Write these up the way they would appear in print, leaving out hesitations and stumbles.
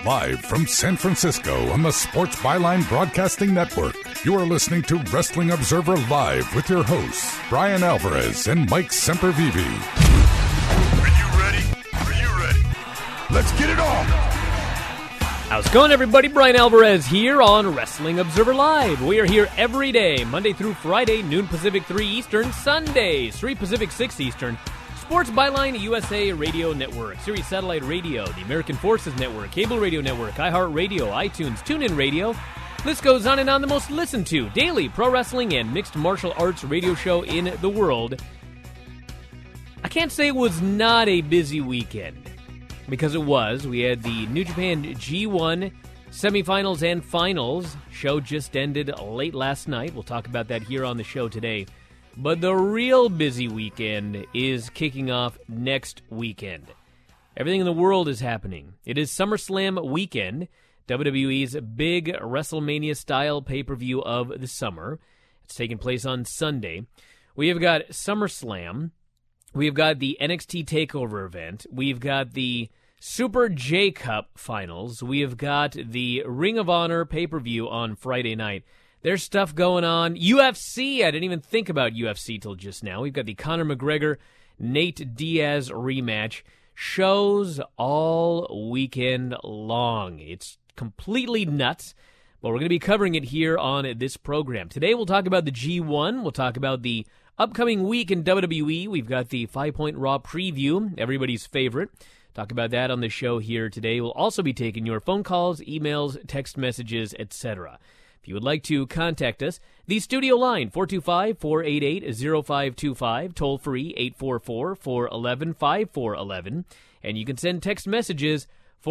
Live from San Francisco on the Sports Byline Broadcasting Network, you are listening to Wrestling Observer Live with your hosts, Brian Alvarez and Mike Sempervive. Are you ready? Are you ready? Let's get it on! How's it going, everybody? Brian Alvarez here on Wrestling Observer Live. We are here every day, Monday through Friday, noon Pacific, 3 Eastern, Sundays, 3 Pacific, 6 Eastern. Sports Byline USA Radio Network, Sirius Satellite Radio, the American Forces Network, Cable Radio Network, iHeartRadio, iTunes, TuneIn Radio. List goes on and on. The most listened to daily pro wrestling and mixed martial arts radio show in the world. I can't say it was not a busy weekend, because it was. We had the New Japan G1 semifinals and finals. Show just ended late last night. We'll talk about that here on the show today. But the real busy weekend is kicking off next weekend. Everything in the world is happening. It is SummerSlam weekend, WWE's big WrestleMania-style pay-per-view of the summer. It's taking place on Sunday. We have got SummerSlam. We've got the NXT TakeOver event. We've got the Super J-Cup finals. We have got the Ring of Honor pay-per-view on Friday night. There's stuff going on. UFC, I didn't even think about UFC till just now. We've got the Conor McGregor, Nate Diaz rematch. Shows all weekend long. It's completely nuts, but we're going to be covering it here on this program. Today we'll talk about the G1. We'll talk about the upcoming week in WWE. We've got the 5-Point Raw preview, everybody's favorite. Talk about that on the show here today. We'll also be taking your phone calls, emails, text messages, etc. If you would like to contact us, the studio line, 425-488-0525, toll-free, 844-411-5411. And you can send text messages,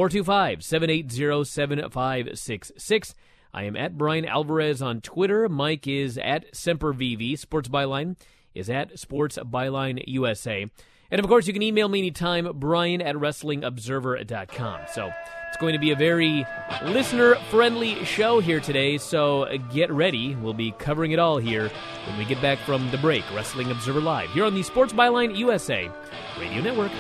425-780-7566. I am at Brian Alvarez on Twitter. Mike is at SemperVV. Sports Byline is at Sports Byline USA. And, of course, you can email me anytime, Brian at WrestlingObserver.com. So it's going to be a very listener-friendly show here today, so get ready. We'll be covering it all here when we get back from the break. Wrestling Observer Live here on the Sports Byline USA Radio Network.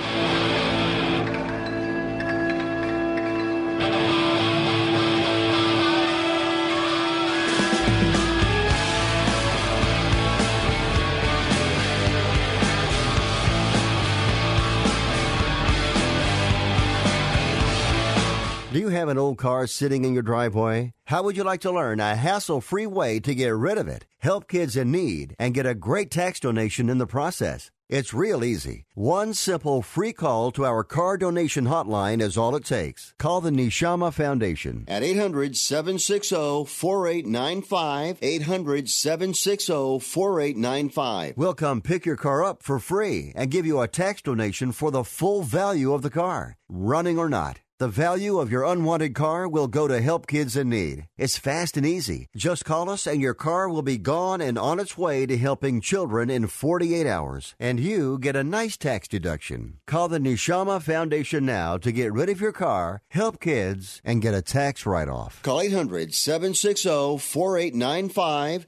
Do you have an old car sitting in your driveway? How would you like to learn a hassle-free way to get rid of it, help kids in need, and get a great tax donation in the process? It's real easy. One simple free call to our car donation hotline is all it takes. Call the Neshama Foundation at 800-760-4895, 800-760-4895. We'll come pick your car up for free and give you a tax donation for the full value of the car, running or not. The value of your unwanted car will go to help kids in need. It's fast and easy. Just call us and your car will be gone and on its way to helping children in 48 hours. And you get a nice tax deduction. Call the Neshama Foundation now to get rid of your car, help kids, and get a tax write-off. Call 800-760-4895,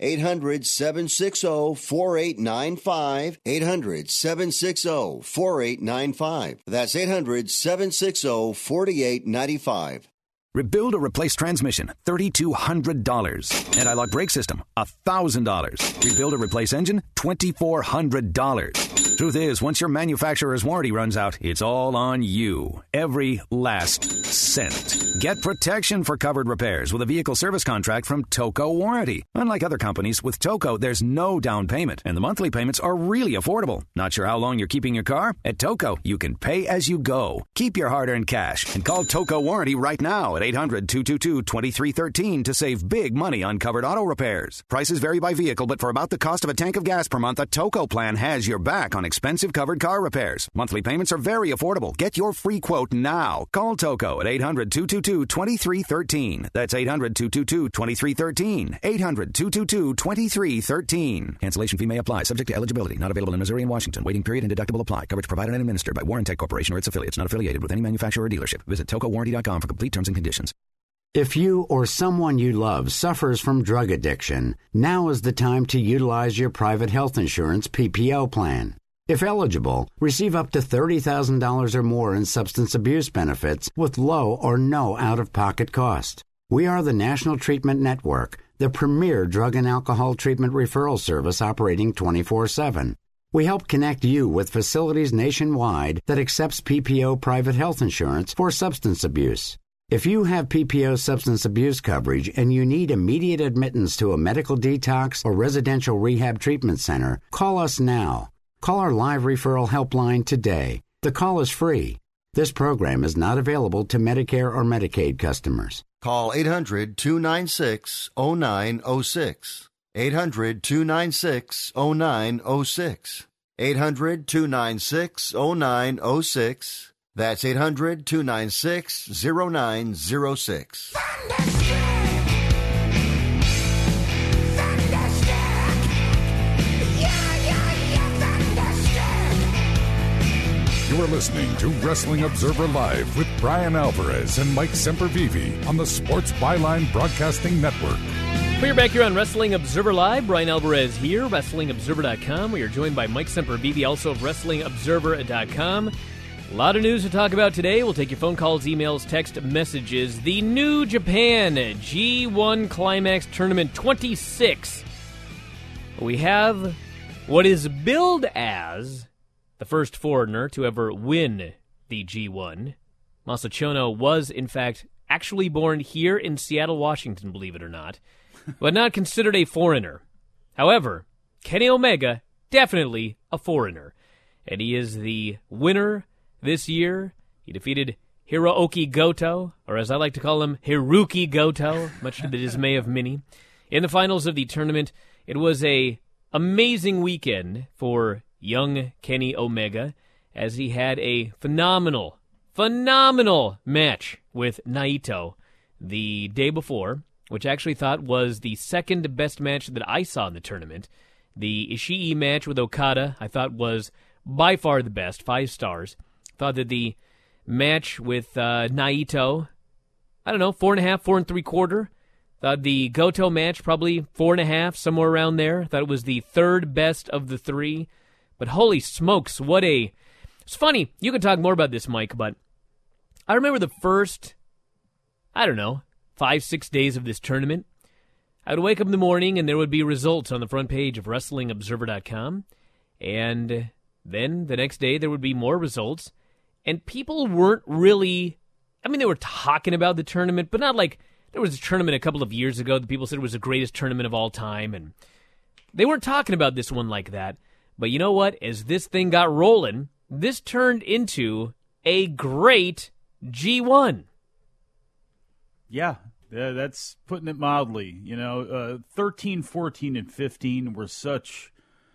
800-760-4895, 800-760-4895. That's 800-760-4895. Rebuild or replace transmission, $3,200. Anti-lock brake system, $1,000. Rebuild or replace engine, $2,400. Truth is, once your manufacturer's warranty runs out, it's all on you. Every last cent. Get protection for covered repairs with a vehicle service contract from Toco Warranty. Unlike other companies, with Toco, there's no down payment, and the monthly payments are really affordable. Not sure how long you're keeping your car? At Toco, you can pay as you go. Keep your hard-earned cash and call Toco Warranty right now at 800-222-2313 to save big money on covered auto repairs. Prices vary by vehicle, but for about the cost of a tank of gas per month, a Toco plan has your back on expensive covered car repairs. Monthly payments are very affordable. Get your free quote now. Call Toco at 800-222-2313. That's 800-222-2313. 800-222-2313. Cancellation fee may apply. Subject to eligibility. Not available in Missouri and Washington. Waiting period and deductible apply. Coverage provided and administered by Warrantech Corporation or its affiliates. Not affiliated with any manufacturer or dealership. Visit TocoWarranty.com for complete terms and conditions. If you or someone you love suffers from drug addiction, now is the time to utilize your private health insurance PPO plan. If eligible, receive up to $30,000 or more in substance abuse benefits with low or no out-of-pocket cost. We are the National Treatment Network, the premier drug and alcohol treatment referral service operating 24/7. We help connect you with facilities nationwide that accepts PPO private health insurance for substance abuse. If you have PPO substance abuse coverage and you need immediate admittance to a medical detox or residential rehab treatment center, call us now. Call our live referral helpline today. The call is free. This program is not available to Medicare or Medicaid customers. Call 800-296-0906. 800-296-0906. 800-296-0906. That's 800-296-0906. You are listening to Wrestling Observer Live with Brian Alvarez and Mike Sempervive on the Sports Byline Broadcasting Network. We're back here on Wrestling Observer Live. Brian Alvarez here, WrestlingObserver.com. We are joined by Mike Sempervive, also of WrestlingObserver.com. A lot of news to talk about today. We'll take your phone calls, emails, text messages. The New Japan G1 Climax Tournament 26. We have what is billed as the first foreigner to ever win the G1. Masachono was, in fact, actually born here in Seattle, Washington, believe it or not, but not considered a foreigner. However, Kenny Omega, definitely a foreigner. And he is the winner this year. He defeated Hirooki Goto, or as I like to call him, Hiruki Goto, much to the dismay of many. In the finals of the tournament, it was a amazing weekend for young Kenny Omega, as he had a phenomenal match with Naito the day before, which I actually thought was the second best match that I saw in the tournament. The Ishii match with Okada I thought was by far the best, 5 stars. Thought that the match with Naito, 4.5, 4 3/4. Thought the Goto match probably 4.5, somewhere around there. Thought it was the third best of the 3. But holy smokes, it's funny, you can talk more about this, Mike, but I remember the first, 5-6 days of this tournament. I would wake up in the morning and there would be results on the front page of WrestlingObserver.com. And then the next day there would be more results. And people weren't really, they were talking about the tournament, but not like there was a tournament a couple of years ago that people said was the greatest tournament of all time. And they weren't talking about this one like that. But you know what? As this thing got rolling, this turned into a great G1. Yeah, that's putting it mildly. 13, 14, and 15 were such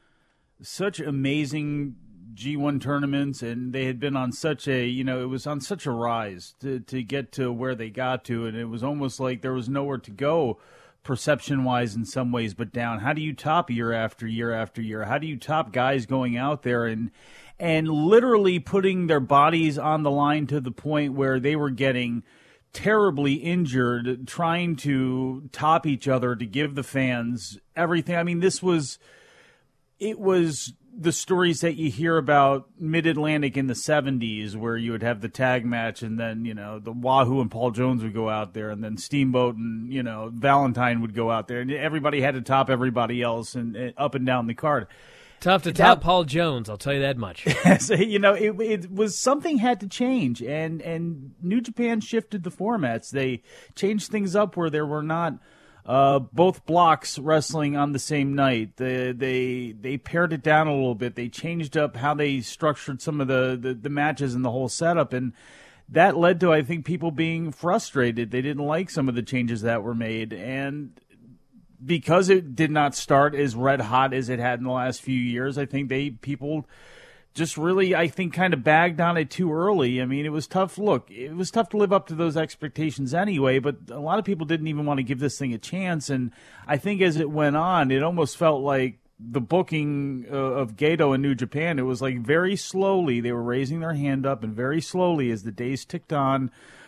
amazing G1 tournaments, and they had been on such a, it was on such a rise to get to where they got to, and it was almost like there was nowhere to go perception-wise in some ways but down. How do you top year after year after year? How do you top guys going out there and literally putting their bodies on the line to the point where they were getting terribly injured, trying to top each other to give the fans everything? It was the stories that you hear about Mid-Atlantic in the 70s, where you would have the tag match, and then, the Wahoo and Paul Jones would go out there, and then Steamboat and, Valentine would go out there, and everybody had to top everybody else and up and down the card. Tough to top Paul Jones, I'll tell you that much. So, it was something had to change, and New Japan shifted the formats. They changed things up where there were not both blocks wrestling on the same night. They pared it down a little bit. They changed up how they structured some of the matches and the whole setup, and that led to, I think, people being frustrated. They didn't like some of the changes that were made, and because it did not start as red hot as it had in the last few years, I think people just really, I think, kind of bagged on it too early. It was tough. Look, it was tough to live up to those expectations anyway, but a lot of people didn't even want to give this thing a chance. And I think as it went on, it almost felt like the booking of Gedo in New Japan, it was like very slowly they were raising their hand up, and very slowly as the days ticked on,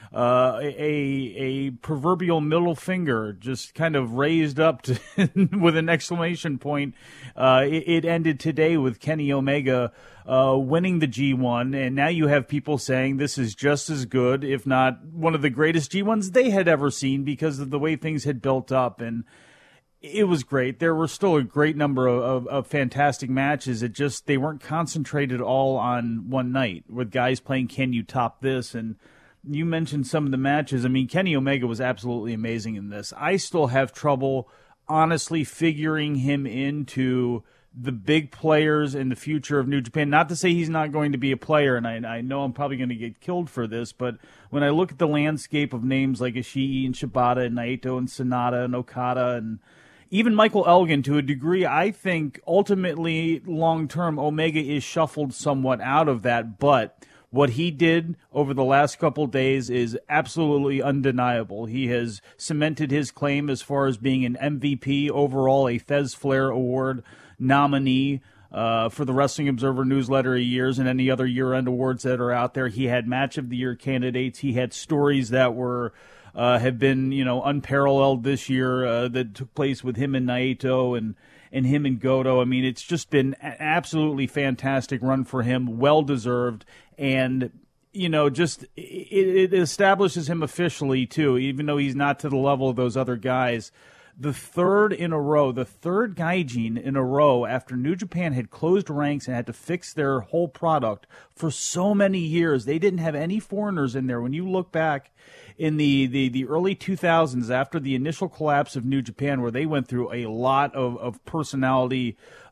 a proverbial middle finger just kind of raised up to with an exclamation point. It ended today with Kenny Omega winning the G1, and now you have people saying this is just as good, if not one of the greatest G1s they had ever seen because of the way things had built up. And it was great. There were still a great number of fantastic matches. It just, they weren't concentrated all on one night with guys playing Can You Top This? And you mentioned some of the matches. I mean, Kenny Omega was absolutely amazing in this. I still have trouble, honestly, figuring him into the big players in the future of New Japan. Not to say he's not going to be a player, and I know I'm probably going to get killed for this, but when I look at the landscape of names like Ishii and Shibata and Naito and Sonata and Okada and even Michael Elgin, to a degree, I think ultimately, long-term, Omega is shuffled somewhat out of that, but what he did over the last couple days is absolutely undeniable. He has cemented his claim as far as being an MVP overall, a Thez Flair Award nominee for the Wrestling Observer Newsletter of Years and any other year-end awards that are out there. He had Match of the Year candidates. He had stories that were have been, unparalleled this year that took place with him and Naito and him and Goto. I mean, it's just been an absolutely fantastic run for him, well-deserved, and, just it establishes him officially, too, even though he's not to the level of those other guys. The third Gaijin in a row after New Japan had closed ranks and had to fix their whole product for so many years. They didn't have any foreigners in there. When you look back in the early 2000s, after the initial collapse of New Japan, where they went through a lot of personality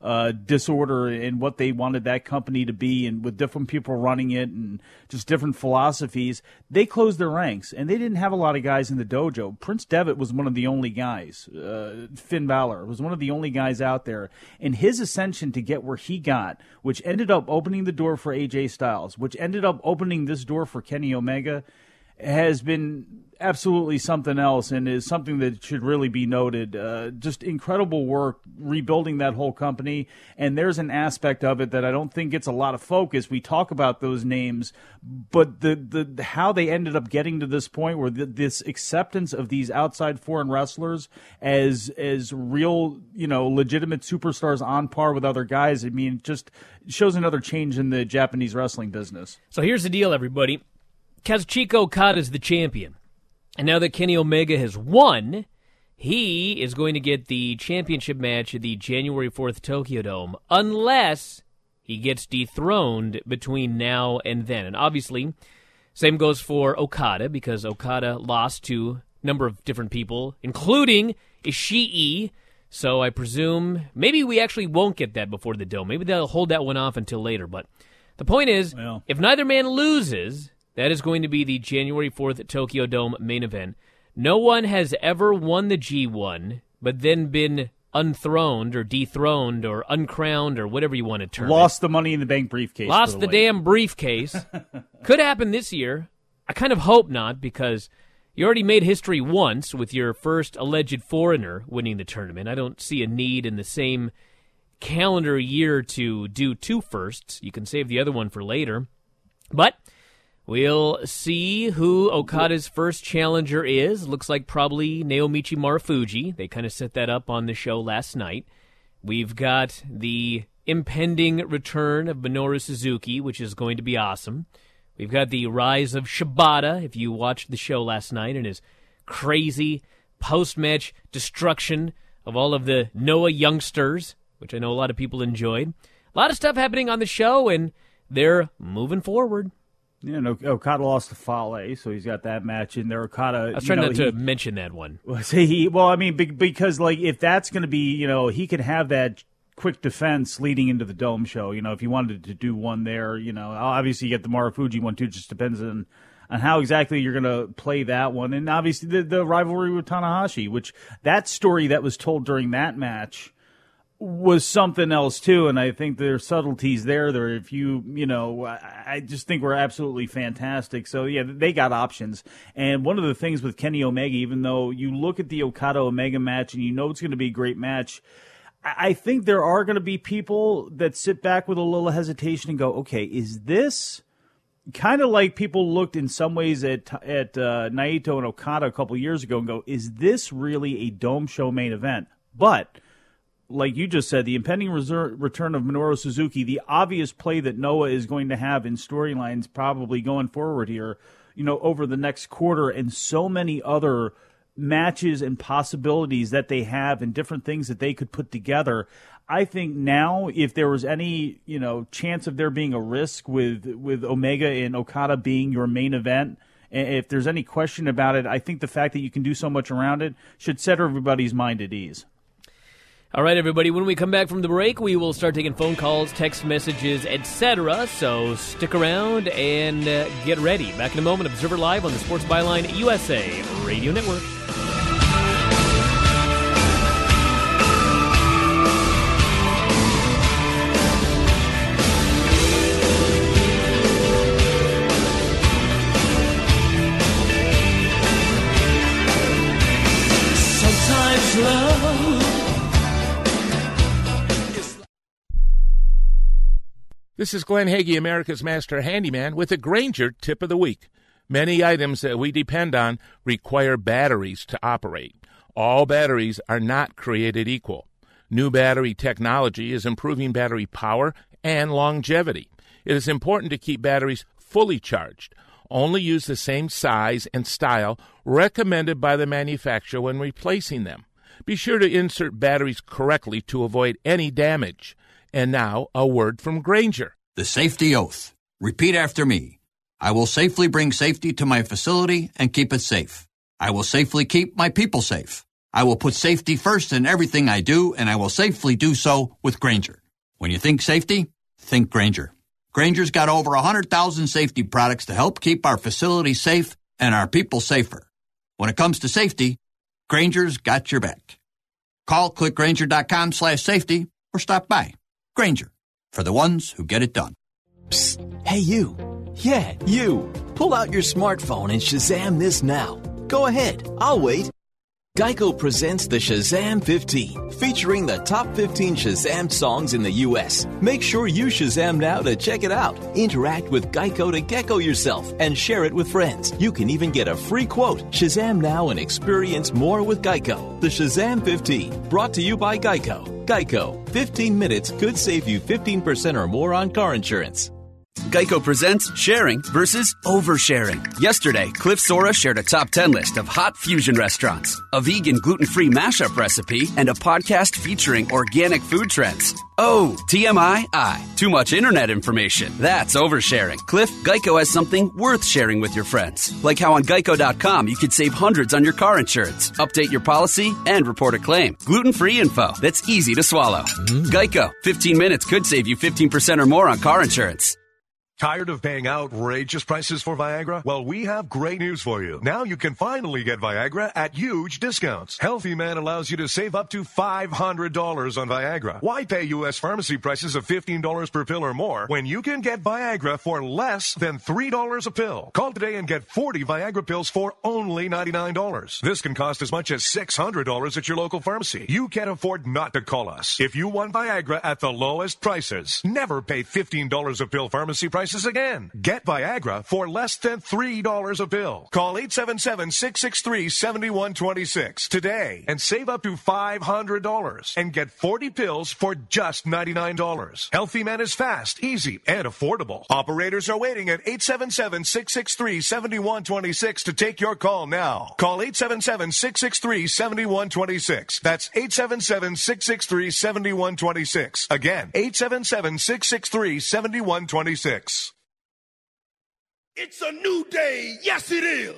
disorder in what they wanted that company to be, and with different people running it and just different philosophies, they closed their ranks, and they didn't have a lot of guys in the dojo. Prince Devitt was one of the only guys. Finn Balor was one of the only guys out there. And his ascension to get where he got, which ended up opening the door for AJ Styles, which ended up opening this door for Kenny Omega, has been absolutely something else and is something that should really be noted. Just incredible work rebuilding that whole company, and there's an aspect of it that I don't think gets a lot of focus. We talk about those names, but the how they ended up getting to this point where this acceptance of these outside foreign wrestlers as real, legitimate superstars on par with other guys, I mean, just shows another change in the Japanese wrestling business. So here's the deal, everybody. Kazuchika Okada is the champion. And now that Kenny Omega has won, he is going to get the championship match at the January 4th Tokyo Dome, unless he gets dethroned between now and then. And obviously, same goes for Okada, because Okada lost to a number of different people, including Ishii. So I presume maybe we actually won't get that before the Dome. Maybe they'll hold that one off until later. But the point is, if neither man loses, that is going to be the January 4th Tokyo Dome main event. No one has ever won the G1, but then been unthroned or dethroned or uncrowned or whatever you want to term it. Lost the Money in the Bank briefcase. Lost the damn briefcase. Could happen this year. I kind of hope not, because you already made history once with your first alleged foreigner winning the tournament. I don't see a need in the same calendar year to do two firsts. You can save the other one for later. But we'll see who Okada's first challenger is. Looks like probably Naomichi Marufuji. They kind of set that up on the show last night. We've got the impending return of Minoru Suzuki, which is going to be awesome. We've got the rise of Shibata, if you watched the show last night, and his crazy post-match destruction of all of the Noah youngsters, which I know a lot of people enjoyed. A lot of stuff happening on the show, and they're moving forward. Yeah, no, Okada lost to Fale, so he's got that match in there. Okada, I was trying not to mention that one. Because if that's going to be, he could have that quick defense leading into the Dome show. If you wanted to do one there, obviously you get the Marufuji one too. It just depends on how exactly you're going to play that one. And obviously the rivalry with Tanahashi, which that story that was told during that match was something else too, and I think there's subtleties there. If I just think we're absolutely fantastic. So yeah, they got options. And one of the things with Kenny Omega, even though you look at the Okada Omega match and it's going to be a great match, I think there are going to be people that sit back with a little hesitation and go, okay, is this kind of like people looked in some ways at Naito and Okada a couple years ago and go, is this really a Dome Show main event? But like you just said, the impending return of Minoru Suzuki, the obvious play that Noah is going to have in storylines probably going forward here, over the next quarter, and so many other matches and possibilities that they have and different things that they could put together. I think now, if there was any, chance of there being a risk with Omega and Okada being your main event, if there's any question about it, I think the fact that you can do so much around it should set everybody's mind at ease. All right, everybody, when we come back from the break, we will start taking phone calls, text messages, etc. So stick around and get ready. Back in a moment, Observer Live on the Sports Byline USA Radio Network. Sometimes love. This is Glenn Hagee, America's Master Handyman, with a Grainger tip of the week. Many items that we depend on require batteries to operate. All batteries are not created equal. New battery technology is improving battery power and longevity. It is important to keep batteries fully charged. Only use the same size and style recommended by the manufacturer when replacing them. Be sure to insert batteries correctly to avoid any damage. And now, a word from Grainger. The safety oath. Repeat after me. I will safely bring safety to my facility and keep it safe. I will safely keep my people safe. I will put safety first in everything I do, and I will safely do so with Grainger. When you think safety, think Grainger. Grainger's got over 100,000 safety products to help keep our facilities safe and our people safer. When it comes to safety, Grainger's got your back. Call clickgrainger.com/safety or stop by. Grainger, for the ones who get it done. Psst. Hey, you. Yeah, you. Pull out your smartphone and Shazam this now. Go ahead. I'll wait. Geico presents the Shazam 15, featuring the top 15 Shazam songs in the U.S. Make sure you Shazam now to check it out. Interact with Geico to gecko yourself and share it with friends. You can even get a free quote. Shazam now and experience more with Geico. The Shazam 15, brought to you by Geico. Geico, 15 minutes could save you 15% or more on car insurance. Geico presents sharing versus oversharing. Yesterday, Cliff Sora shared a top 10 list of hot fusion restaurants, a vegan gluten-free mashup recipe, and a podcast featuring organic food trends. Oh, TMI, too much internet information. That's oversharing. Cliff, Geico has something worth sharing with your friends. Like how on Geico.com you could save hundreds on your car insurance, update your policy, and report a claim. Gluten-free info that's easy to swallow. Geico, 15 minutes could save you 15% or more on car insurance. Tired of paying outrageous prices for Viagra? Well, we have great news for you. Now you can finally get Viagra at huge discounts. Healthy Man allows you to save up to $500 on Viagra. Why pay U.S. pharmacy prices of $15 per pill or more when you can get Viagra for less than $3 a pill? Call today and get 40 Viagra pills for only $99. This can cost as much as $600 at your local pharmacy. You can't afford not to call us. If you want Viagra at the lowest prices, never pay $15 a pill pharmacy prices again. Get Viagra for less than $3 a pill. Call 877-663-7126 today and save up to $500 and get 40 pills for just $99. Healthy Man is fast, easy, and affordable. Operators are waiting at 877-663-7126 to take your call now. Call 877-663-7126. That's 877-663-7126. Again, 877-663-7126. It's a new day. Yes, it is.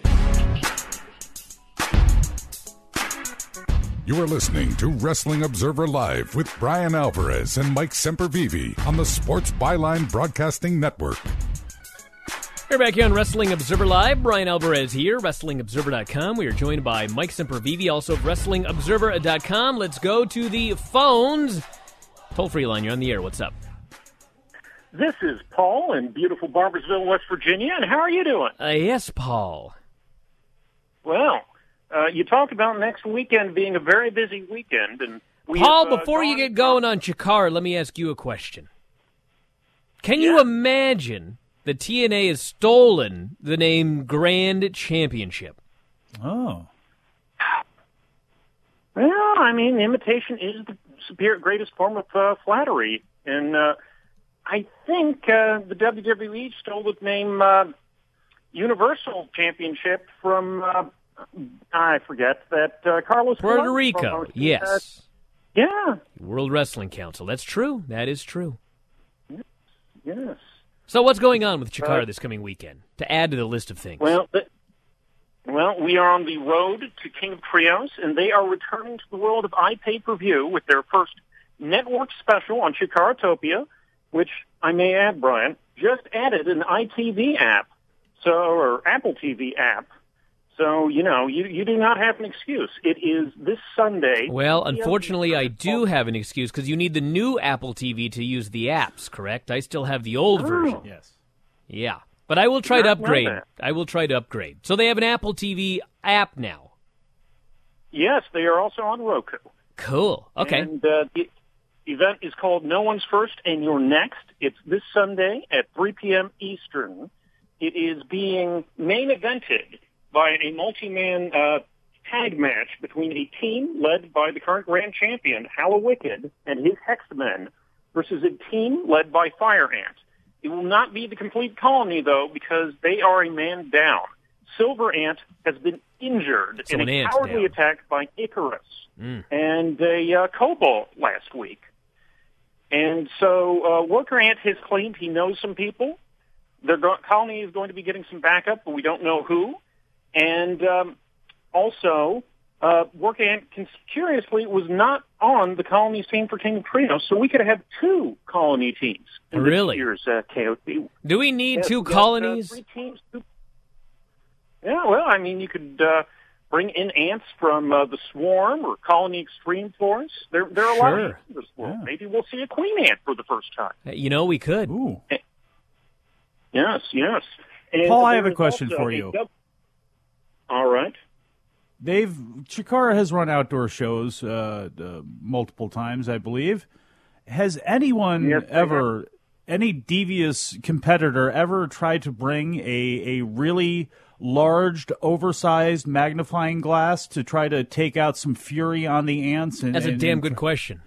You are listening to Wrestling Observer Live with Brian Alvarez and Mike Sempervive on the Sports Byline Broadcasting Network. We're back here on Wrestling Observer Live. Brian Alvarez here, WrestlingObserver.com. We are joined by Mike Sempervive, also of WrestlingObserver.com. Let's go to the phones. Toll-free line, you're on the air. What's up? This is Paul in beautiful Barboursville, West Virginia, and how are you doing? Yes, Paul. Well, you talked about next weekend being a very busy weekend. And Paul, before you get going on Chikara, let me ask you a question. Can you imagine The TNA has stolen the name Grand Championship. Oh. Well, I mean, imitation is the greatest form of flattery. And I think the WWE stole the name Universal Championship from, I forget, that Carlos Puerto Colon Rico, promoted. yes. Yeah. World Wrestling Council. That's true. That is true. Yes. So what's going on with Chikara this coming weekend, to add to the list of things? Well, we are on the road to King of Trios, and they are returning to the world of iPay-per-view with their first network special on Chikaratopia, which, I may add, Brian, just added an iTV app, or Apple TV app. So, you do not have an excuse. It is this Sunday. Well, unfortunately, I do have an excuse, because you need the new Apple TV to use the apps, correct? I still have the old version. Yes. Yeah. But I will try to upgrade. that. I will try to upgrade. So they have an Apple TV app now. Yes, they are also on Roku. Cool. Okay. And the event is called No One's First and You're Next. It's this Sunday at 3 p.m. Eastern. It is being main evented by a multi-man tag match between a team led by the current grand champion, Hallowicked, and his Hexmen, versus a team led by Fire Ant. It will not be the complete colony, though, because they are a man down. Silver Ant has been injured in a cowardly attack by Icarus and a Cobalt last week. And so Worker Ant has claimed he knows some people. Their colony is going to be getting some backup, but we don't know who. And also, Worker Ant, curiously, was not on the colony's team for King of Trios, so we could have two colony teams in this year's KOT. Do we need two colonies? 3 teams. Yeah, well, I mean, you could bring in ants from the Swarm or Colony Extreme Force. There are a lot of ants in this world. Yeah. Maybe we'll see a queen ant for the first time. We could. Ooh. Yes. And Paul, I have a question for you. All right. Chikara has run outdoor shows multiple times, I believe. Has anyone any devious competitor ever tried to bring a really large, oversized magnifying glass to try to take out some fury on the ants? That's a damn good question.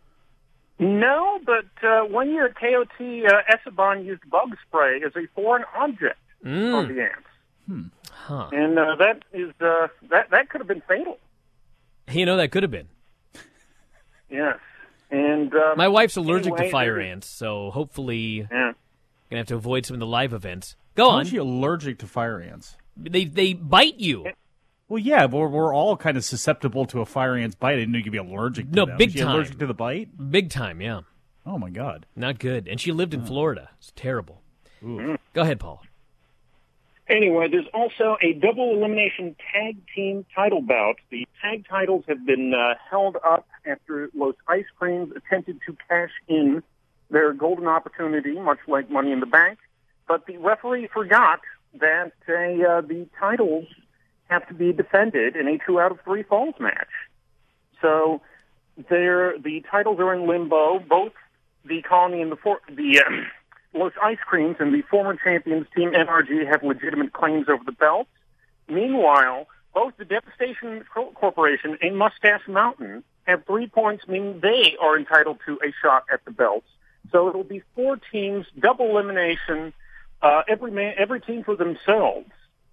No, but 1 year at KOT, Esteban used bug spray as a foreign object on the ants. Huh. And that could have been fatal. That could have been. Yes. And my wife's allergic to fire ants, so hopefully gonna have to avoid some of the live events. Go on. How is she allergic to fire ants? They bite you. Well, yeah, but we're all kind of susceptible to a fire ant's bite. I didn't know you could be allergic to them. Big is she time. allergic to the bite? Big time, yeah. Oh, my God. Not good. And she lived in Florida. It's terrible. Ooh. Go ahead, Paul. Anyway, there's also a double elimination tag team title bout. The tag titles have been held up after Los Ice Creams attempted to cash in their golden opportunity, much like Money in the Bank. But the referee forgot that the titles have to be defended in a 2 out of 3 falls match. So the titles are in limbo. Both the Colony and the Los Ice Creams and the former champions, Team NRG, have legitimate claims over the belts. Meanwhile, both the Devastation Corporation and Mustache Mountain have 3 points, meaning they are entitled to a shot at the belts. So it'll be 4 teams, double elimination, every team for themselves.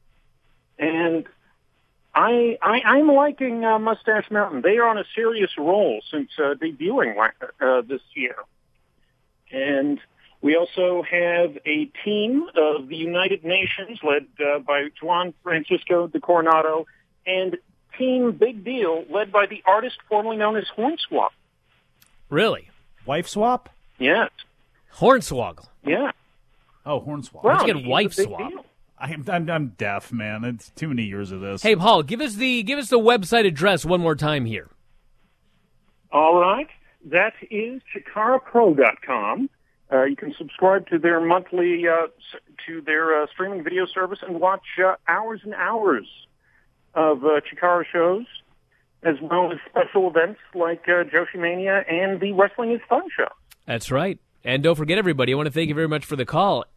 And I'm liking Mustache Mountain. They are on a serious roll since debuting this year. And we also have a team of the United Nations led by Juan Francisco de Coronado and Team Big Deal led by the artist formerly known as Hornswoggle. Really? Wife swap? Yes. Hornswoggle? Yeah. Oh, Hornswoggle. Well, Where'd you get wife swap? I'm deaf, man. It's too many years of this. Hey, Paul, give us the website address one more time here. All right. That is ChikaraPro.com. You can subscribe to their monthly, to their streaming video service and watch hours and hours of Chikara shows, as well as special events like Joshi Mania and the Wrestling is Fun show. That's right. And don't forget, everybody, I want to thank you very much for the call.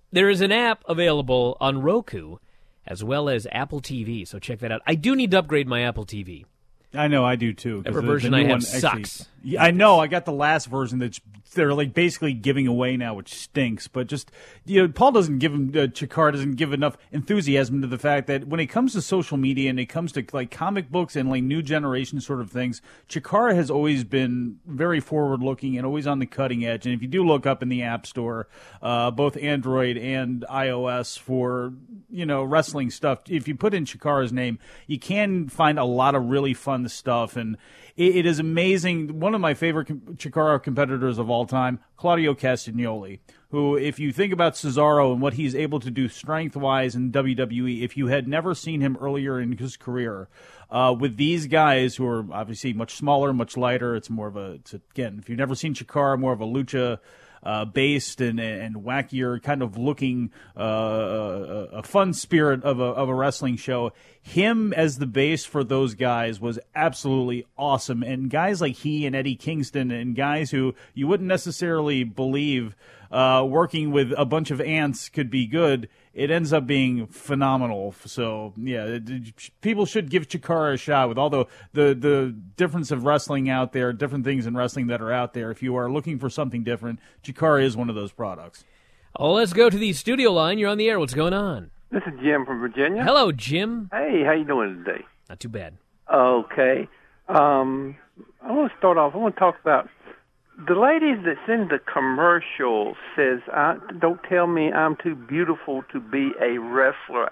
there is an app available on Roku as well as Apple TV, so check that out. I do need to upgrade my Apple TV. I know, I do too. Every version I have sucks. I know, I got the last version that they're like basically giving away now, which stinks. But just, Paul doesn't give him, Chikara doesn't give enough enthusiasm to the fact that when it comes to social media and it comes to like comic books and like new generation sort of things, Chikara has always been very forward looking and always on the cutting edge. And if you do look up in the App Store, both Android and iOS for, wrestling stuff, if you put in Chikara's name, you can find a lot of really fun stuff. And it is amazing. One of my favorite Chikara competitors of all time, Claudio Castagnoli, who, if you think about Cesaro and what he's able to do strength-wise in WWE, if you had never seen him earlier in his career, with these guys who are obviously much smaller, much lighter, it's more of again, if you've never seen Chikara, more of a lucha based and wackier kind of looking a fun spirit of a wrestling show. Him as the base for those guys was absolutely awesome. And guys like he and Eddie Kingston and guys who you wouldn't necessarily believe working with a bunch of ants could be good, it ends up being phenomenal. So, yeah, people should give Chikara a shot with all the difference of wrestling out there, different things in wrestling that are out there. If you are looking for something different, Chikara is one of those products. Oh, let's go to the studio line. You're on the air. What's going on? This is Jim from Virginia. Hello, Jim. Hey, how you doing today? Not too bad. Okay. I want to start off. I want to talk about the lady that's in the commercial says, don't tell me I'm too beautiful to be a wrestler.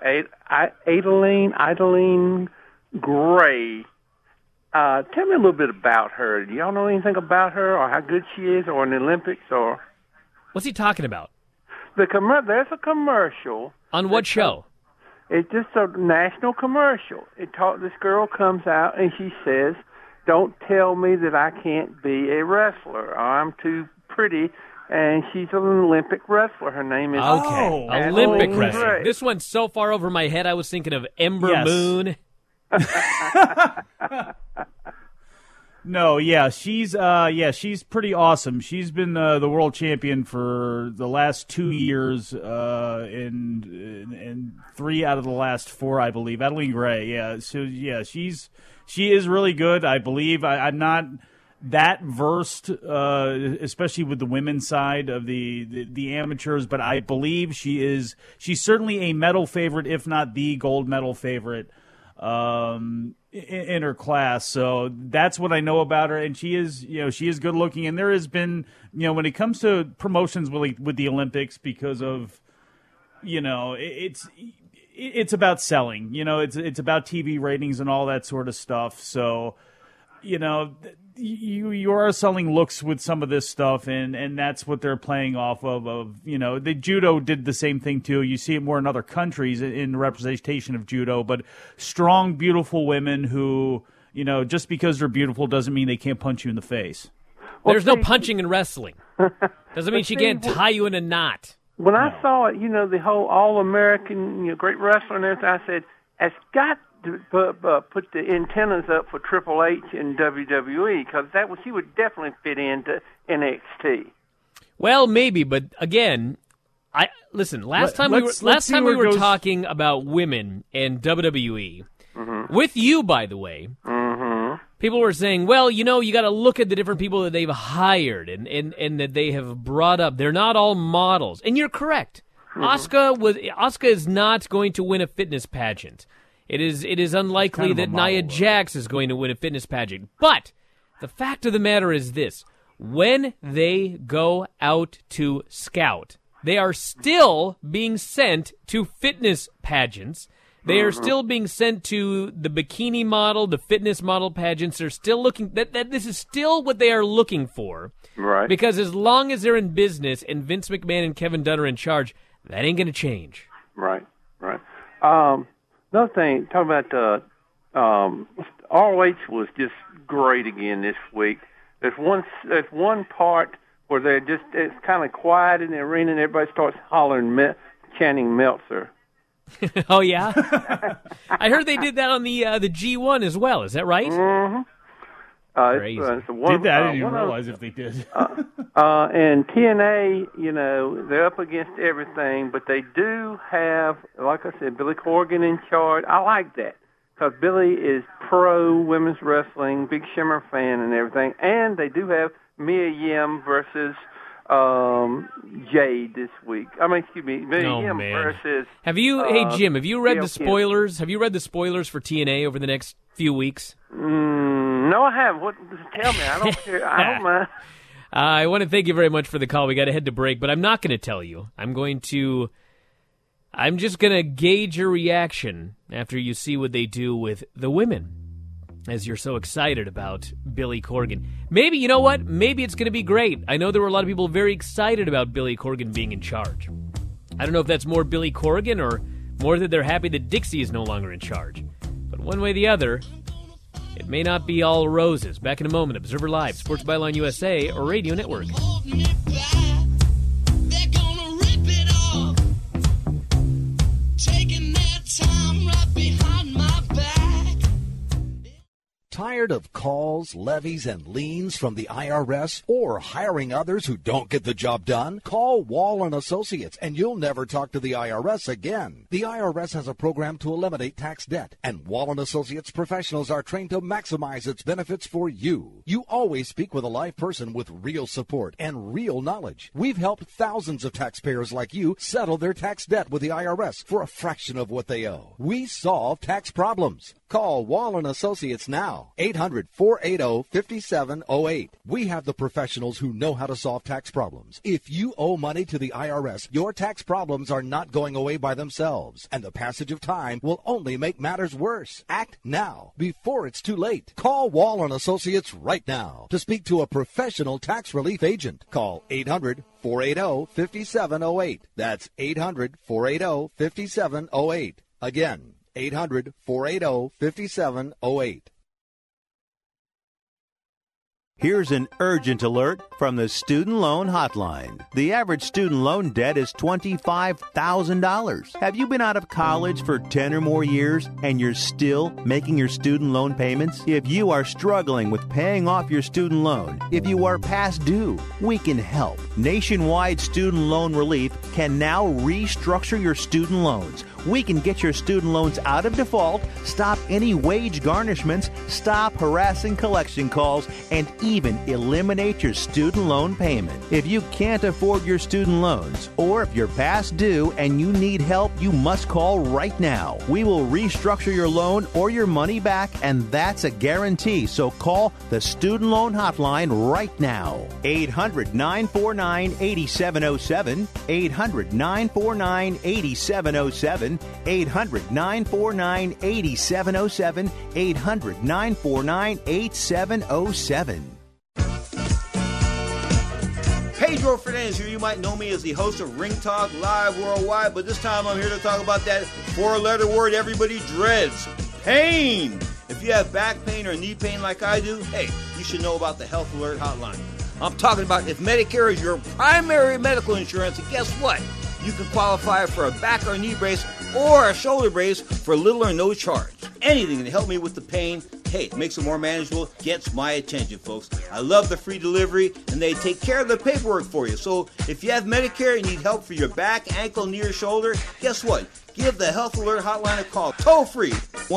Adeline Gray. Tell me a little bit about her. Do y'all know anything about her or how good she is or in the Olympics? Or what's he talking about? There's a commercial. On what show? It's just a national commercial. This girl comes out and she says, don't tell me that I can't be a wrestler. Or I'm too pretty. And she's an Olympic wrestler. Her name is Olympic wrestler. This went so far over my head, I was thinking of Ember Moon. No, yeah, she's pretty awesome. She's been the world champion for the last 2 years, and 3 out of the last 4, I believe. Adeline Gray, yeah. So yeah, she is really good. I believe I'm not that versed, especially with the women's side of the amateurs, but I believe she's certainly a medal favorite, if not the gold medal favorite. In her class. So that's what I know about her. And she is good looking. And there has been, when it comes to promotions with the Olympics, because of, it's about selling, it's about TV ratings and all that sort of stuff. So, you are selling looks with some of this stuff, and that's what they're playing off of. The judo did the same thing too. You see it more in other countries in representation of judo, but strong, beautiful women who, just because they're beautiful doesn't mean they can't punch you in the face. There's no punching in wrestling. Doesn't mean she can't tie you in a knot. When I saw it, the whole All-American, great wrestler and everything, I said, it's got to put the antennas up for Triple H and WWE, because she would definitely fit into NXT. Well, maybe, but again, last time we were talking about women and WWE, with you, by the way, people were saying, well, you got to look at the different people that they've hired and that they have brought up. They're not all models. And you're correct. Asuka is not going to win a fitness pageant. It is unlikely that Nia Jax is going to win a fitness pageant. But the fact of the matter is this. When they go out to scout, they are still being sent to fitness pageants. They are still being sent to the bikini model, the fitness model pageants. They're still looking that this is still what they are looking for. Right. Because as long as they're in business and Vince McMahon and Kevin Dunn are in charge, that ain't going to change. Right. Another thing, talking about ROH was just great again this week. There's one part where it's kind of quiet in the arena and everybody starts hollering, chanting Meltzer. Oh yeah, I heard they did that on the G1 as well. Is that right? Mm-hmm. Crazy. It's a Did that? I didn't even realize if they did. And TNA, they're up against everything, but they do have, like I said, Billy Corgan in charge. I like that because Billy is pro women's wrestling, big Shimmer fan and everything. And they do have Mia Yim versus Jade this week. Mia Yim versus. Hey Jim, have you read the spoilers? Have you read the spoilers for TNA over the next few weeks? No, I haven't. Tell me. I don't care. I don't mind. I want to thank you very much for the call. We got to head to break, but I'm not going to tell you. I'm just going to gauge your reaction after you see what they do with the women, as you're so excited about Billy Corgan. Maybe, you know what? Maybe it's going to be great. I know there were a lot of people very excited about Billy Corgan being in charge. I don't know if that's more Billy Corgan or more that they're happy that Dixie is no longer in charge. But one way or the other, it may not be all roses. Back in a moment. Observer Live, Sports Byline USA, or Radio Network. Tired of calls, levies, and liens from the IRS or hiring others who don't get the job done? Call Wall & Associates and you'll never talk to the IRS again. The IRS has a program to eliminate tax debt, and Wall & Associates professionals are trained to maximize its benefits for you. You always speak with a live person with real support and real knowledge. We've helped thousands of taxpayers like you settle their tax debt with the IRS for a fraction of what they owe. We solve tax problems. Call Wall & Associates now. 800-480-5708. We have the professionals who know how to solve tax problems. If you owe money to the IRS, your tax problems are not going away by themselves, and the passage of time will only make matters worse. Act now, before it's too late. Call Wall & Associates right now to speak to a professional tax relief agent. Call 800-480-5708. That's 800-480-5708. Again, 800-480-5708. Here's an urgent alert from the Student Loan Hotline. The average student loan debt is $25,000. Have you been out of college for 10 or more years and you're still making your student loan payments? If you are struggling with paying off your student loan, if you are past due, we can help. Nationwide Student Loan Relief can now restructure your student loans. We can get your student loans out of default, stop any wage garnishments, stop harassing collection calls, and even eliminate your student loan payment. If you can't afford your student loans, or if you're past due and you need help, you must call right now. We will restructure your loan or your money back, and that's a guarantee. So call the Student Loan Hotline right now. 800-949-8707. 800-949-8707. 800-949-8707. 800-949-8707. Pedro Fernandez here. You might know me as the host of Ring Talk Live Worldwide, but this time I'm here to talk about that four-letter word everybody dreads, pain. If you have back pain or knee pain like I do, hey, you should know about the Health Alert Hotline. I'm talking about if Medicare is your primary medical insurance, and guess what? You can qualify for a back or knee brace or a shoulder brace for little or no charge. Anything to help me with the pain, hey, it makes it more manageable, gets my attention, folks. I love the free delivery, and they take care of the paperwork for you. So if you have Medicare and need help for your back, ankle, knee, or shoulder, guess what? Give the Health Alert Hotline a call, toll-free,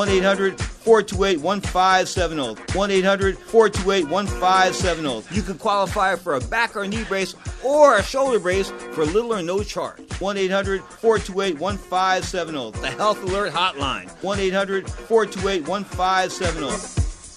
1-800-428-1570, 1-800-428-1570. You can qualify for a back or knee brace or a shoulder brace for little or no charge. 1-800-428-1570, the Health Alert Hotline, 1-800-428-1570.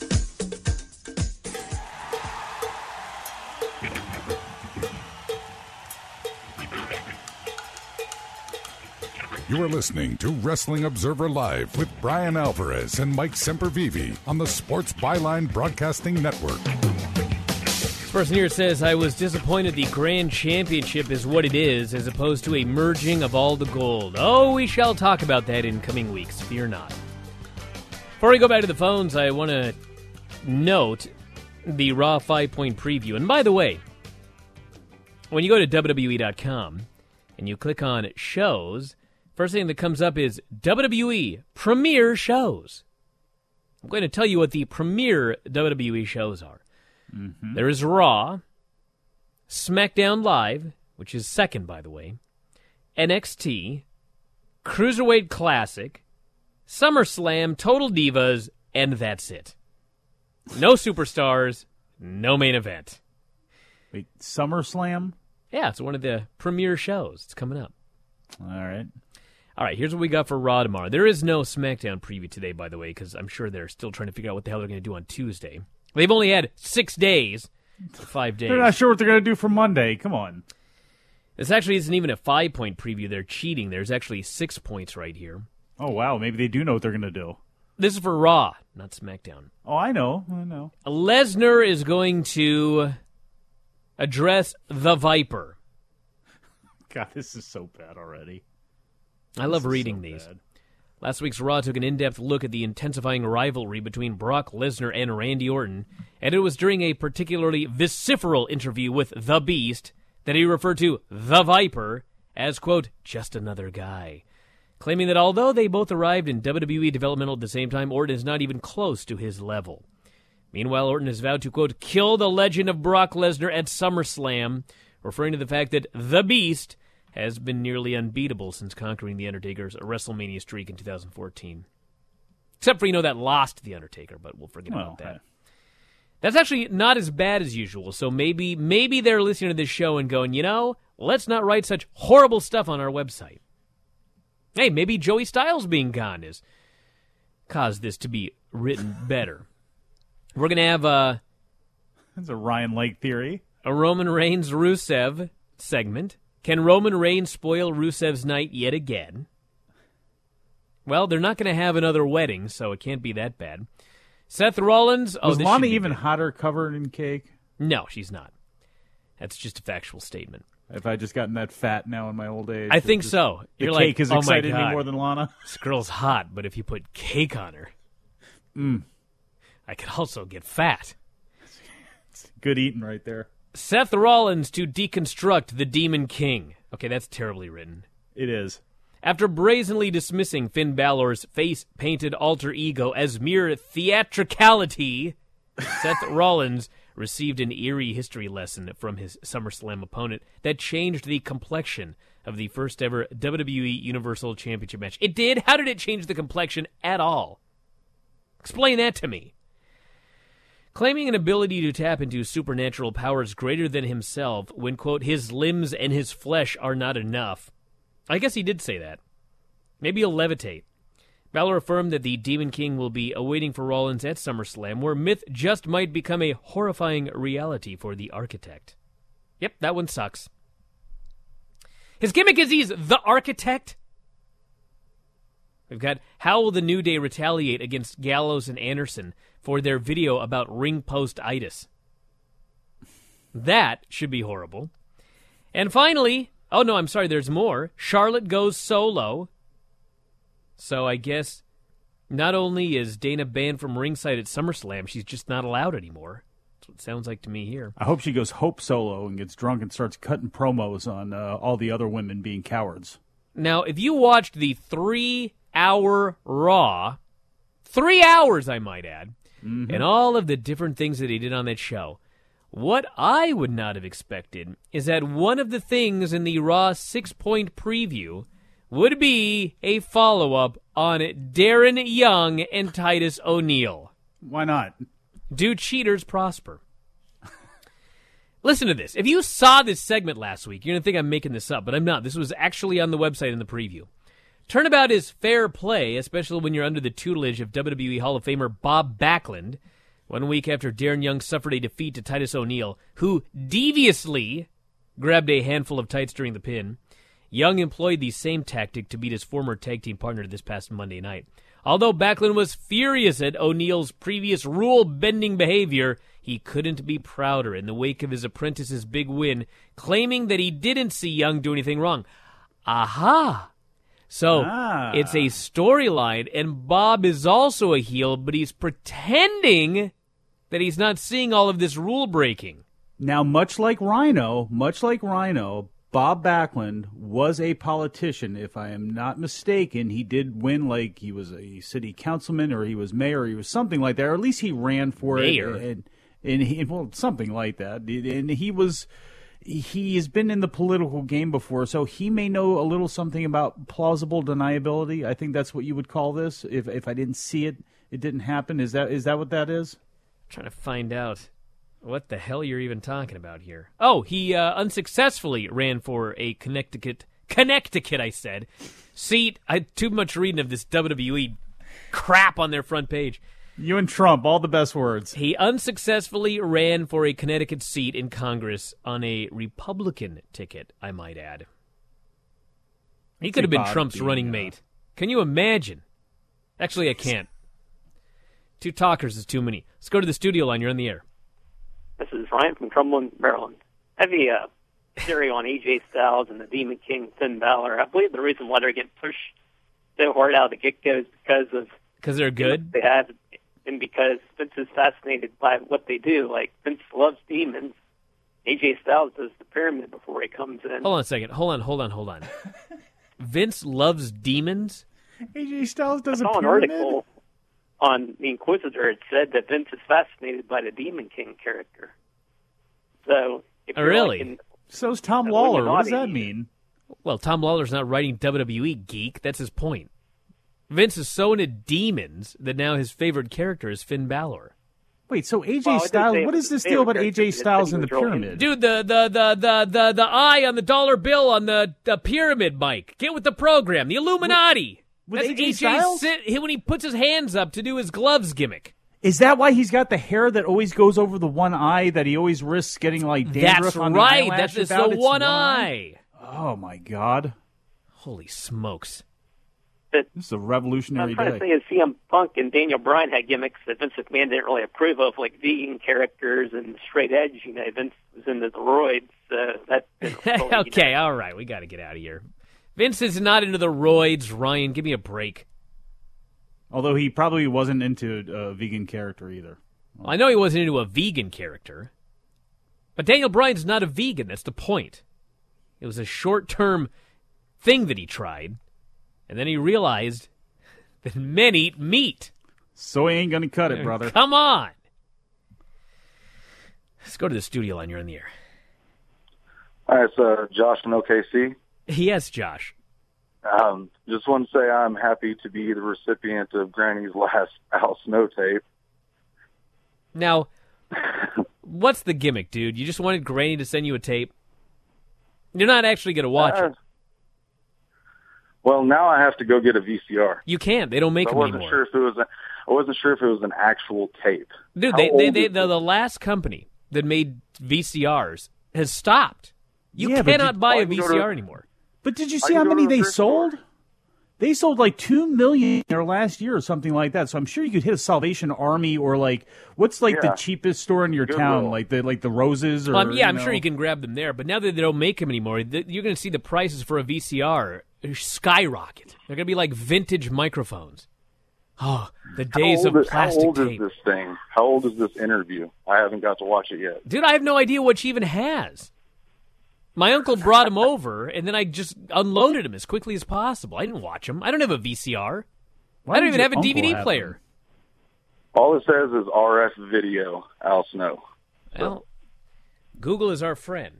You are listening to Wrestling Observer Live with Brian Alvarez and Mike Sempervive on the Sports Byline Broadcasting Network. This person here says, I was disappointed the Grand Championship is what it is, as opposed to a merging of all the gold. Oh, we shall talk about that in coming weeks. Fear not. Before we go back to the phones, I want to note the Raw 5-point preview. And by the way, when you go to WWE.com and you click on shows, first thing that comes up is WWE Premier Shows. I'm going to tell you what the premier WWE shows are. Mm-hmm. There is Raw, SmackDown Live, which is second, by the way, NXT, Cruiserweight Classic, SummerSlam, Total Divas, and that's it. No superstars, no main event. Wait, SummerSlam? Yeah, it's one of the premier shows. It's coming up. All right. All right, here's what we got for Raw tomorrow. There is no SmackDown preview today, by the way, because I'm sure they're still trying to figure out what the hell they're going to do on Tuesday. They've only had 6 days, 5 days. They're not sure what they're going to do for Monday. Come on. This actually isn't even a 5-point preview. They're cheating. There's actually 6 points right here. Oh, wow. Maybe they do know what they're going to do. This is for Raw, not SmackDown. Oh, I know. Lesnar is going to address the Viper. God, this is so bad already. I love reading these. Bad. Last week's Raw took an in-depth look at the intensifying rivalry between Brock Lesnar and Randy Orton, and it was during a particularly vociferal interview with The Beast that he referred to The Viper as, quote, just another guy, claiming that although they both arrived in WWE developmental at the same time, Orton is not even close to his level. Meanwhile, Orton has vowed to, quote, kill the legend of Brock Lesnar at SummerSlam, referring to the fact that The Beast has been nearly unbeatable since conquering The Undertaker's WrestleMania streak in 2014. Except for, that lost The Undertaker, but we'll forget about that. That's actually not as bad as usual, so maybe they're listening to this show and going, let's not write such horrible stuff on our website. Hey, maybe Joey Styles being gone has caused this to be written better. We're going to have that's a Ryan Lake theory. A Roman Reigns-Rusev segment. Can Roman Reigns spoil Rusev's night yet again? Well, they're not going to have another wedding, so it can't be that bad. Seth Rollins... Was Lana even hotter covered in cake? No, she's not. That's just a factual statement. If I just gotten that fat now in my old age? I think so. The You're cake like, has oh excited my God, me more than Lana? This girl's hot, but if you put cake on her, I could also get fat. It's good eating right there. Seth Rollins to deconstruct the Demon King. Okay, that's terribly written. It is. After brazenly dismissing Finn Balor's face-painted alter ego as mere theatricality, Seth Rollins received an eerie history lesson from his SummerSlam opponent that changed the complexion of the first-ever WWE Universal Championship match. It did? How did it change the complexion at all? Explain that to me. Claiming an ability to tap into supernatural powers greater than himself when, quote, his limbs and his flesh are not enough. I guess he did say that. Maybe he'll levitate. Balor affirmed that the Demon King will be awaiting for Rollins at SummerSlam, where myth just might become a horrifying reality for the Architect. Yep, that one sucks. His gimmick is he's the Architect. We've got how will the New Day retaliate against Gallows and Anderson for their video about ring post-itis. That should be horrible. And finally, oh no, I'm sorry, there's more. Charlotte goes solo. So I guess not only is Dana banned from ringside at SummerSlam, she's just not allowed anymore. That's what it sounds like to me here. I hope she goes Hope solo and gets drunk and starts cutting promos on all the other women being cowards. Now, if you watched the 3-hour Raw, 3 hours I might add, and all of the different things that he did on that show, what I would not have expected is that one of the things in the Raw 6-point preview would be a follow-up on Darren Young and Titus O'Neil. Why not? Do cheaters prosper? Listen to this. If you saw this segment last week, you're going to think I'm making this up, but I'm not. This was actually on the website in the preview. Turnabout is fair play, especially when you're under the tutelage of WWE Hall of Famer Bob Backlund. 1 week after Darren Young suffered a defeat to Titus O'Neil, who deviously grabbed a handful of tights during the pin, Young employed the same tactic to beat his former tag team partner this past Monday night. Although Backlund was furious at O'Neil's previous rule-bending behavior, he couldn't be prouder in the wake of his apprentice's big win, claiming that he didn't see Young do anything wrong. Aha! So, it's a storyline, and Bob is also a heel, but he's pretending that he's not seeing all of this rule-breaking. Now, much like Rhino, Bob Backlund was a politician, if I am not mistaken. He did win, like he was a city councilman, or he was mayor, or he was something like that, or at least he ran for mayor. it. Well, something like that. And he has been in the political game before, so he may know a little something about plausible deniability. I think that's what you would call this. If I didn't see it, it didn't happen. Is that what that is? I'm trying to find out what the hell you're even talking about here. Oh, he unsuccessfully ran for a Connecticut, I said, seat. I had too much reading of this WWE crap on their front page. You and Trump, all the best words. He unsuccessfully ran for a Connecticut seat in Congress on a Republican ticket, I might add. He could have been Trump's running mate. Can you imagine? Actually, I can't. 2 talkers is too many. Let's go to the studio line. You're on the air. This is Ryan from Cumberland, Maryland. I have a theory on AJ Styles and the Demon King Finn Balor. I believe the reason why they're getting pushed so hard out of the get-go is because they're good? They have, and because Vince is fascinated by what they do. Like, Vince loves demons. AJ Styles does the pyramid before he comes in. Hold on a second. Hold on. Vince loves demons? AJ Styles does a pyramid? I saw an article on The Inquisitor. It said that Vince is fascinated by the Demon King character. So, if really? So's Tom Lawler. What does that mean? Well, Tom Lawler's not writing WWE, geek. That's his point. Vince is so into demons that now his favorite character is Finn Balor. Wait, so AJ Styles? What is this deal about AJ Styles and the pyramid? Dude, the eye on the dollar bill on the pyramid, Mike. Get with the program. The Illuminati. With That's AJ Styles? When he puts his hands up to do his gloves gimmick. Is that why he's got the hair that always goes over the one eye, that he always risks getting like dandruff on the eyelash? That's right. That's the one eye. Oh my God! Holy smokes! This is a revolutionary day. I'm trying to say is CM Punk and Daniel Bryan had gimmicks that Vince McMahon didn't really approve of, like vegan characters and straight edge. You know, Vince was into the roids. That okay, all right, we got to get out of here. Vince is not into the roids, Ryan. Give me a break. Although he probably wasn't into a vegan character either. Well, I know he wasn't into a vegan character, but Daniel Bryan's not a vegan. That's the point. It was a short-term thing that he tried, and then he realized that men eat meat. So he ain't going to cut it, brother. Come on. Let's go to the studio line. You're in the air. Hi, it's Josh from OKC. Yes, Josh. Just want to say I'm happy to be the recipient of Granny's last Al Snow tape. Now, what's the gimmick, dude? You just wanted Granny to send you a tape? You're not actually going to watch it. Well, now I have to go get a VCR. You can't. They don't make them anymore. I wasn't sure if it was an actual tape. Dude, the last company that made VCRs has stopped. You cannot buy a VCR anymore. But did you see how many they sold? They sold like 2 million their last year or something like that. So I'm sure you could hit a Salvation Army or like what's the cheapest store in your town, like the Roses or I'm sure you can grab them there. But now that they don't make them anymore, you're going to see the prices for a VCR skyrocket. They're going to be like vintage microphones. Oh, the days of plastic tape. How old is this thing? How old is this interview? I haven't got to watch it yet. Dude, I have no idea what she even has. My uncle brought him over, and then I just unloaded him as quickly as possible. I didn't watch him. I don't have a VCR. I don't even have a DVD player. All it says is RF video, Al Snow. Well, Google is our friend.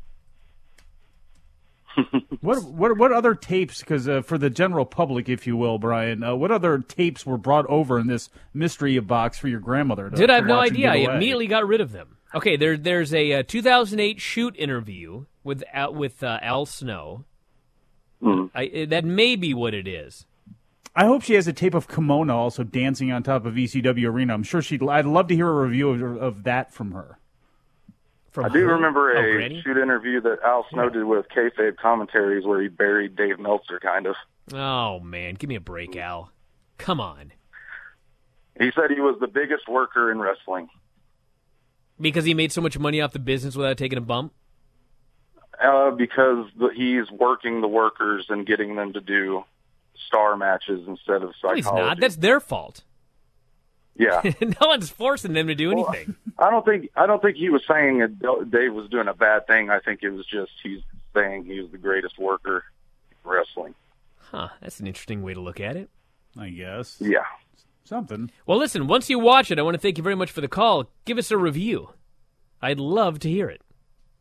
What other tapes, because for the general public, if you will, Brian, what other tapes were brought over in this mystery box for your grandmother? Dude, I have no idea. I immediately got rid of them. Okay, there's a 2008 shoot interview with Al Snow. That may be what it is. I hope she has a tape of Kimona also dancing on top of ECW Arena. I'm sure I'd love to hear a review of that from her. I do remember a shoot interview that Al Snow did with Kayfabe Commentaries where he buried Dave Meltzer, kind of. Oh, man. Give me a break, Al. Come on. He said he was the biggest worker in wrestling. Because he made so much money off the business without taking a bump? Because he's working the workers and getting them to do star matches instead of psychology. No, he's not. That's their fault. Yeah. No one's forcing them to do anything. I don't think he was saying that Dave was doing a bad thing. I think it was just saying he was the greatest worker in wrestling. Huh, that's an interesting way to look at it. I guess. Yeah. Something. Well, listen, once you watch it, I want to thank you very much for the call. Give us a review. I'd love to hear it.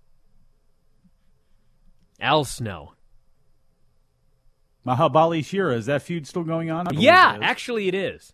Al Snow. Mahabali Shira, is that feud still going on? Yeah, actually it is.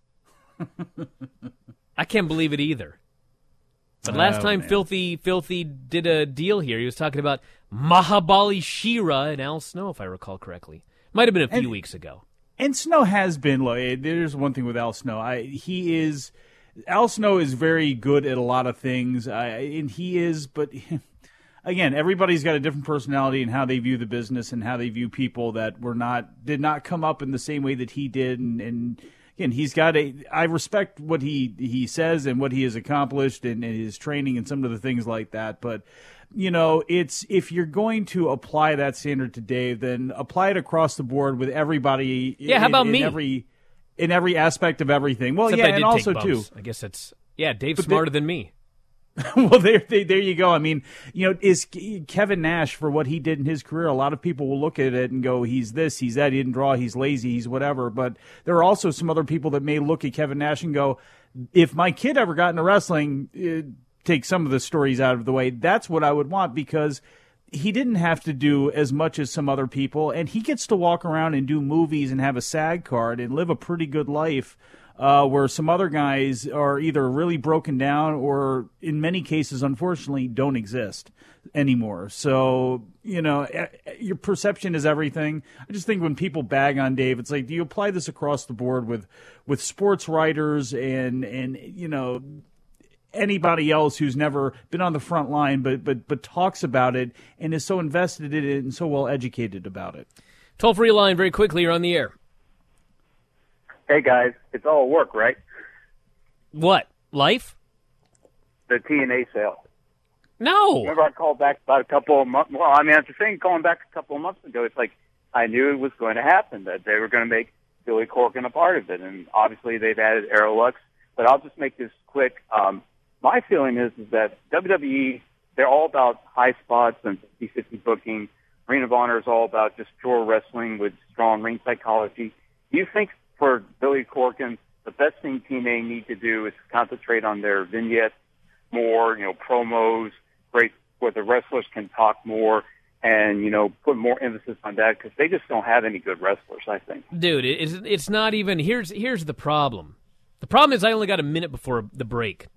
I can't believe it either. But last time Filthy did a deal here, he was talking about Mahabali Shira and Al Snow, if I recall correctly. Might have been a few weeks ago. And Snow has been. Like, there's one thing with Al Snow. Al Snow is very good at a lot of things, and he is. But again, everybody's got a different personality and how they view the business and how they view people that did not come up in the same way that he did. And again, he's got I respect what he says and what he has accomplished and his training and some of the things like that. But if you're going to apply that standard to Dave, then apply it across the board with everybody. Yeah, how about me? In every aspect of everything. Well, Except yeah, and also too. I guess Dave's smarter than me. Well, there you go. I mean, is Kevin Nash, for what he did in his career, a lot of people will look at it and go, he's this, he's that, he didn't draw, he's lazy, he's whatever. But there are also some other people that may look at Kevin Nash and go, if my kid ever got into wrestling, take some of the stories out of the way, that's what I would want, because he didn't have to do as much as some other people, and he gets to walk around and do movies and have a SAG card and live a pretty good life. Where some other guys are either really broken down or, in many cases, unfortunately, don't exist anymore. So, your perception is everything. I just think when people bag on Dave, it's like, do you apply this across the board with sports writers and anybody else who's never been on the front line but talks about it and is so invested in it and so well educated about it? Toll-free line, very quickly, you're on the air. Hey, guys, it's all work, right? What? Life? The TNA sale. No. Remember I called back about a couple of months. Well, I mean, after saying calling back a couple of months ago, it's like I knew it was going to happen, that they were going to make Billy Corgan a part of it. And obviously they've added Aerolux. But I'll just make this quick. My feeling is that WWE, they're all about high spots and 50-50 booking. Ring of Honor is all about just pure wrestling with strong ring psychology. Do you think for Billy Corgan, the best thing TNA need to do is concentrate on their vignettes more, promos, great, where the wrestlers can talk more and, put more emphasis on that, because they just don't have any good wrestlers, I think. Dude, it's not even, here's the problem. The problem is I only got a minute before the break.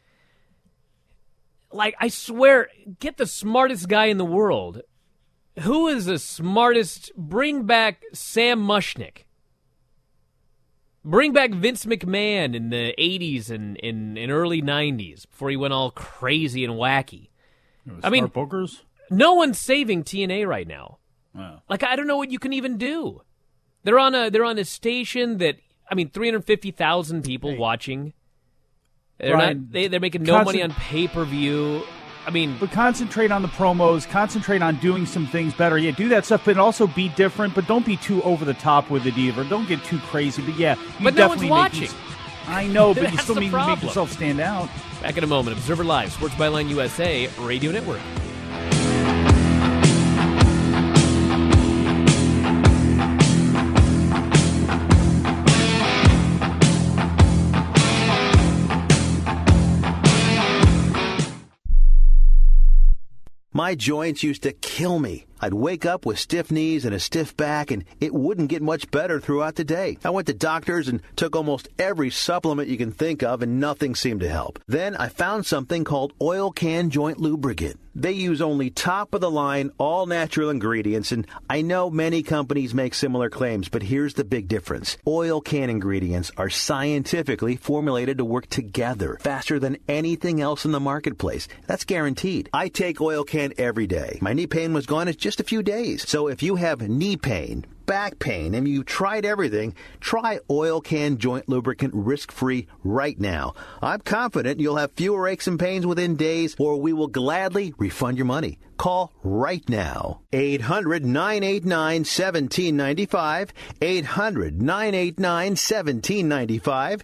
Like, I swear, get the smartest guy in the world. Who is the smartest? Bring back Sam Mushnick. Bring back Vince McMahon in the 80s and early 90s before he went all crazy and wacky. Bookers? No one's saving TNA right now. Wow. Like, I don't know what you can even do. They're on a station that, 350,000 people watching. They're making no money on pay-per-view. But concentrate on the promos, concentrate on doing some things better. Yeah, do that stuff, but also be different, but don't be too over the top with the diva. Don't get too crazy, but yeah. But no one's watching. I know, but you still need to make yourself stand out. Back in a moment. Observer Live, Sports Byline USA Radio Network. My joints used to kill me. I'd wake up with stiff knees and a stiff back, and it wouldn't get much better throughout the day. I went to doctors and took almost every supplement you can think of, and nothing seemed to help. Then I found something called Oil Can Joint Lubricant. They use only top-of-the-line, all-natural ingredients, and I know many companies make similar claims, but here's the big difference. Oil Can ingredients are scientifically formulated to work together faster than anything else in the marketplace. That's guaranteed. I take Oil Can every day. My knee pain was gone in just a few days. So if you have knee pain, back pain, and you tried everything, try Oil Can Joint Lubricant risk-free right now. I'm confident you'll have fewer aches and pains within days, or we will gladly refund your money. Call right now. 800-989-1795. 800-989-1795.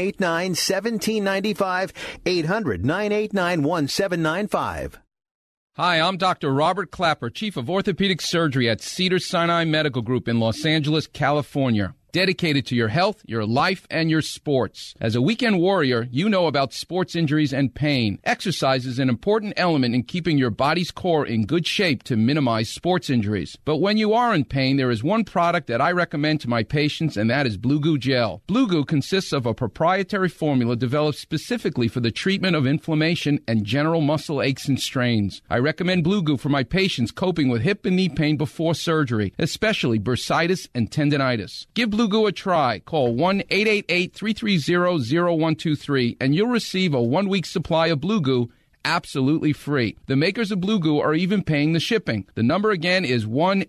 800-989-1795. 800-989-1795. Hi, I'm Dr. Robert Clapper, Chief of Orthopedic Surgery at Cedars-Sinai Medical Group in Los Angeles, California. Dedicated to your health, your life, and your sports. As a weekend warrior, you know about sports injuries and pain. Exercise is an important element in keeping your body's core in good shape to minimize sports injuries. But when you are in pain, there is one product that I recommend to my patients, and that is Blue Goo Gel. Blue Goo consists of a proprietary formula developed specifically for the treatment of inflammation and general muscle aches and strains. I recommend Blue Goo for my patients coping with hip and knee pain before surgery, especially bursitis and tendinitis. Give Blue Goo a try. Call 1-888-330-0123 and you'll receive a 1-week supply of Blue Goo absolutely free. The makers of Blue Goo are even paying the shipping. The number again is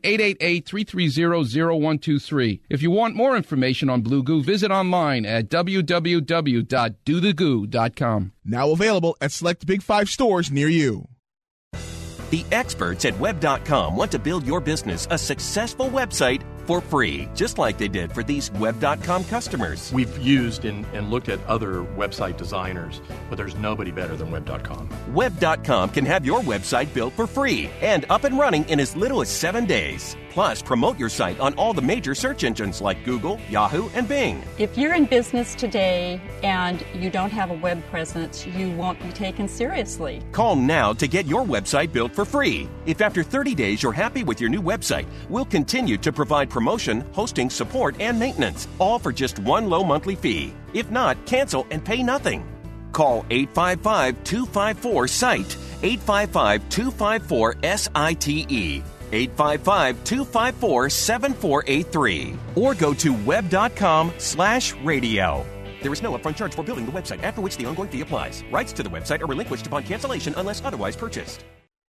1-888-330-0123. If you want more information on Blue Goo, visit online at www.dothegoo.com. Now available at select Big 5 stores near you. The experts at Web.com want to build your business a successful website for free, just like they did for these Web.com customers. We've used and looked at other website designers, but there's nobody better than Web.com. Web.com can have your website built for free and up and running in as little as 7 days. Plus, promote your site on all the major search engines like Google, Yahoo, and Bing. If you're in business today and you don't have a web presence, you won't be taken seriously. Call now to get your website built for free. If after 30 days you're happy with your new website, we'll continue to provide promotion, hosting, support, and maintenance, all for just one low monthly fee. If not, cancel and pay nothing. Call 855-254-SITE, 855-254-SITE. 855-254-7483 or go to web.com/radio. There is no upfront charge for building the website, after which the ongoing fee applies. Rights to the website are relinquished upon cancellation unless otherwise purchased.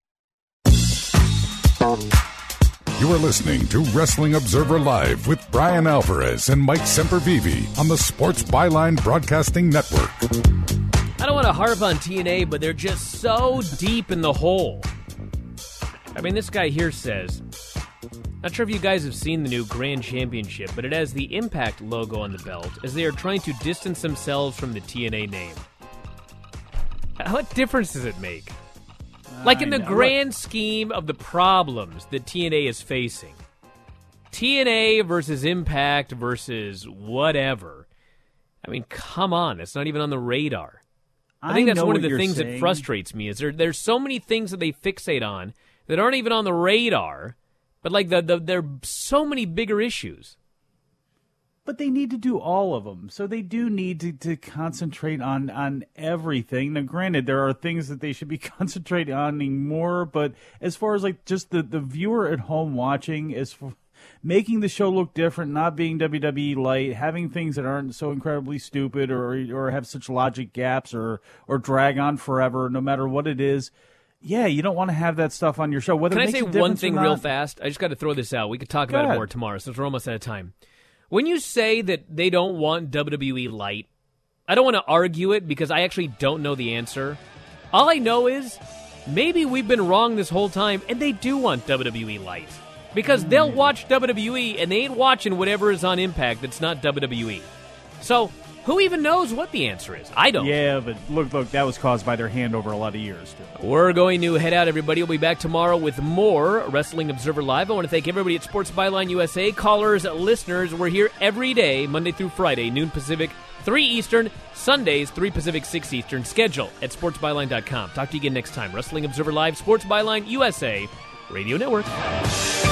You are listening to Wrestling Observer Live with Brian Alvarez and Mike Sempervive on the Sports Byline Broadcasting Network. I don't want to harp on TNA, but they're just so deep in the hole. I mean, this guy here says, not sure if you guys have seen the new Grand Championship, but it has the Impact logo on the belt as they are trying to distance themselves from the TNA name. What difference does it make? Like in the grand scheme of the problems that TNA is facing. TNA versus Impact versus whatever. I mean, come on. It's not even on the radar. I think that's one of the things that frustrates me is there's so many things that they fixate on that aren't even on the radar, but like there are so many bigger issues. But they need to do all of them, so they do need to concentrate on everything. Now, granted, there are things that they should be concentrating on more, but as far as like just the viewer at home watching, is for making the show look different, not being WWE light, having things that aren't so incredibly stupid or have such logic gaps or drag on forever, no matter what it is. Yeah, you don't want to have that stuff on your show. Can I say one thing real fast? I just got to throw this out. We could talk about it more tomorrow since we're almost out of time. When you say that they don't want WWE light, I don't want to argue it because I actually don't know the answer. All I know is maybe we've been wrong this whole time and they do want WWE light. Because they'll watch WWE and they ain't watching whatever is on Impact that's not WWE. So who even knows what the answer is? I don't. Yeah, but look, that was caused by their hand over a lot of years, too. We're going to head out, everybody. We'll be back tomorrow with more Wrestling Observer Live. I want to thank everybody at Sports Byline USA, callers, listeners. We're here every day, Monday through Friday, noon Pacific, 3 Eastern, Sundays, 3 Pacific, 6 Eastern. Schedule at sportsbyline.com. Talk to you again next time. Wrestling Observer Live, Sports Byline USA, Radio Network.